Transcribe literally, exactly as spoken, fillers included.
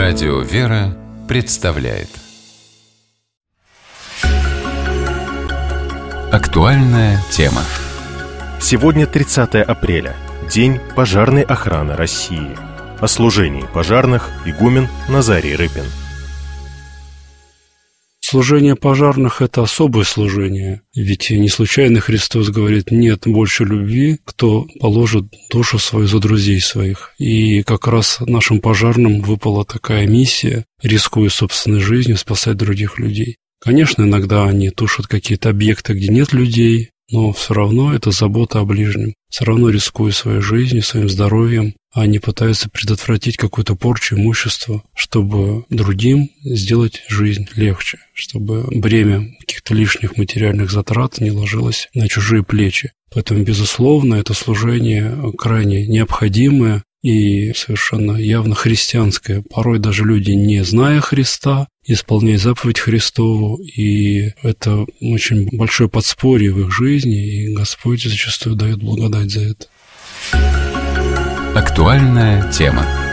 Радио «Вера» представляет актуальная тема. Сегодня тридцатое апреля, День пожарной охраны России. О служении пожарных игумен Назарий Рыпин. Служение пожарных – это особое служение, ведь не случайно Христос говорит: нет больше любви, кто положит душу свою за друзей своих. И как раз нашим пожарным выпала такая миссия, рискуя собственной жизнью, спасать других людей. Конечно, иногда они тушат какие-то объекты, где нет людей, но все равно это забота о ближнем. Все равно, рискуя своей жизнью, своим здоровьем, они пытаются предотвратить какую-то порчу имущества, чтобы другим сделать жизнь легче, чтобы бремя каких-то лишних материальных затрат не ложилось на чужие плечи. Поэтому, безусловно, это служение крайне необходимое и совершенно явно христианское. Порой даже люди, не зная Христа, исполняют заповедь Христову, и это очень большое подспорье в их жизни, и Господь зачастую дает благодать за это. Актуальная тема.